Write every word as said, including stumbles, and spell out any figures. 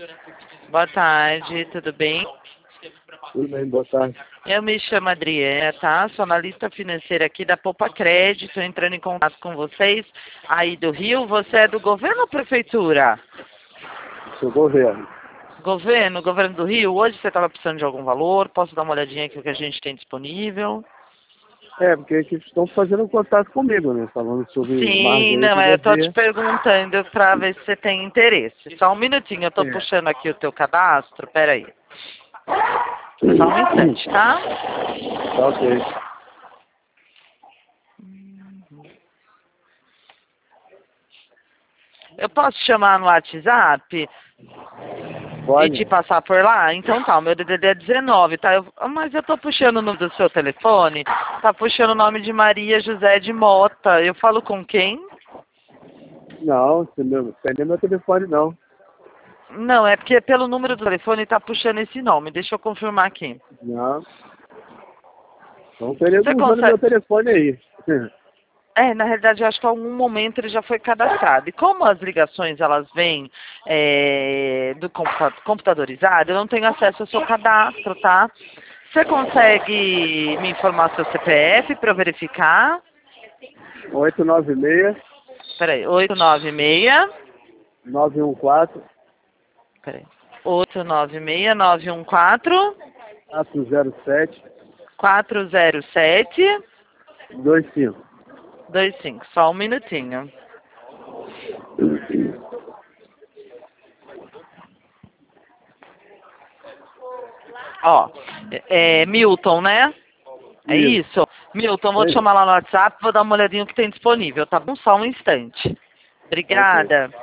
Boa tarde, tudo bem? Tudo bem, boa tarde. Eu me chamo Adriana, tá? Sou analista financeira aqui da Poupa Crédito, entrando em contato com vocês aí do Rio. Você é do governo ou prefeitura? Sou governo. Governo, governo do Rio. Hoje você estava precisando de algum valor? Posso dar uma olhadinha aqui o que a gente tem disponível? É, porque eles estão fazendo contato comigo, né? Falando sobre Sim, Margate não, e eu tô te Bebê. perguntando para ver se você tem interesse. Só um minutinho, eu tô É. puxando aqui o teu cadastro, peraí. Só um instante, tá? Tá ok. Eu posso te chamar no WhatsApp e Pode? te passar por lá? Então tá, o meu D D D é dezenove, tá? Eu, mas eu tô puxando o número do seu telefone, tá puxando o nome de Maria José de Mota. Eu falo com quem? Não, você não tem meu telefone, não. Não, é porque pelo número do telefone tá puxando esse nome. Deixa eu confirmar aqui. Não. Estão querendo Você usando consegue... meu telefone aí. É, na realidade, eu acho que em algum momento ele já foi cadastrado. E como as ligações, elas vêm é, do computa computadorizado, eu não tenho acesso ao seu cadastro, tá? Você consegue me informar seu C P F para eu verificar? oito nove seis, Peraí, oito nove seis... nove um quatro, Peraí. oito nove seis, nove um quatro, quatro zero sete, quatro zero sete, dois cinco. dois cinco. Só um minutinho. Ó, é, é Milton, né? É Isso. isso? Milton, vou te Isso. chamar lá no WhatsApp, vou dar uma olhadinha o que tem disponível, tá bom? Só um instante. Ok. Obrigada.